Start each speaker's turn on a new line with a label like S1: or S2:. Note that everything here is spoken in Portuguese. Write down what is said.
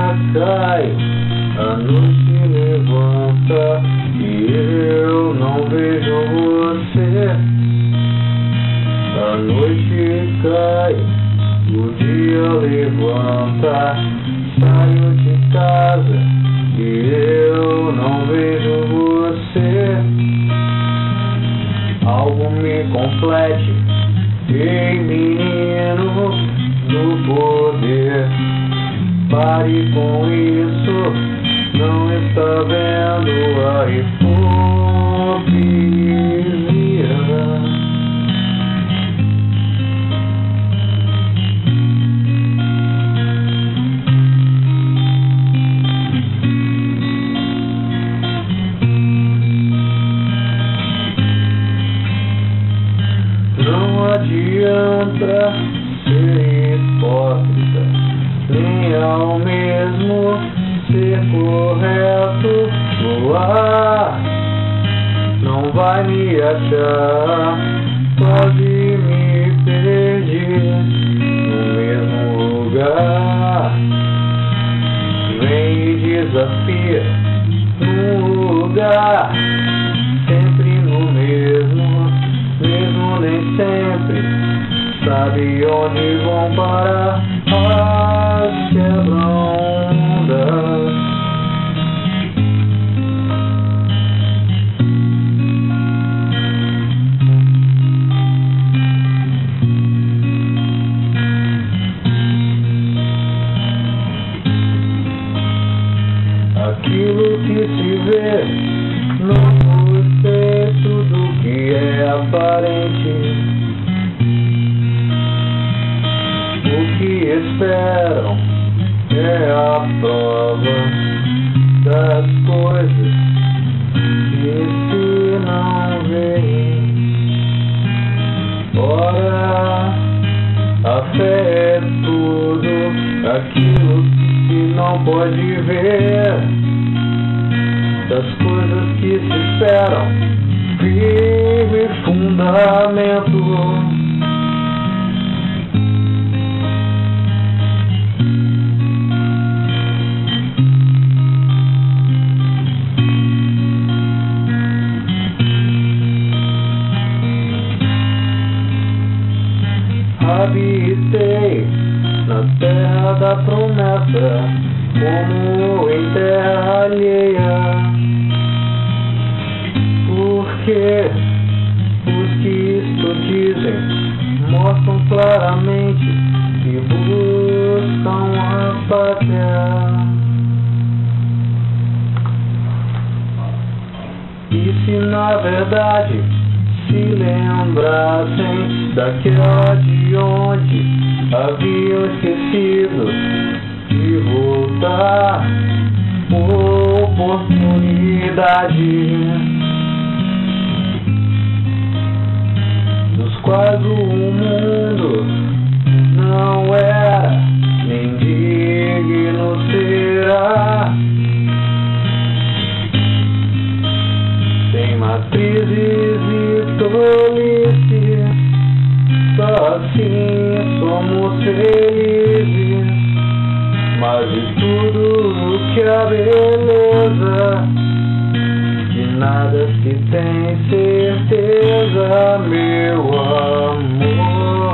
S1: cai, a noite levanta e eu não vejo você. A noite cai, o dia levanta, saio de casa e eu não vejo você. Algo me complete, ei menino do poder, pare com isso, não está vendo a hipocrisia. Não adianta ser hipócrita, nem ao mesmo ser correto no ar. Não vai me achar, quase me perdi no mesmo lugar. Vem e desafia num lugar, sempre no mesmo nem sempre sabe onde vão parar as quebra-ondas. Aquilo que se vê não é tudo que é aparente. O que esperam é a prova das coisas que se não veem. Ora, a fé é tudo aquilo que não pode ver. Das coisas que se esperam, firme fundamento. Habitei na terra da promessa, como em terra alheia. Porque os que isto dizem mostram claramente que buscam a pátria. E se na verdade se lembrassem daquela de onde haviam esquecido de voltar, oportunidade dos quais o mundo não era nem digno será. Sem matrizes e tolice, só assim somos felizes. Mas de tudo que a beleza, de nada se tem certeza, meu amor.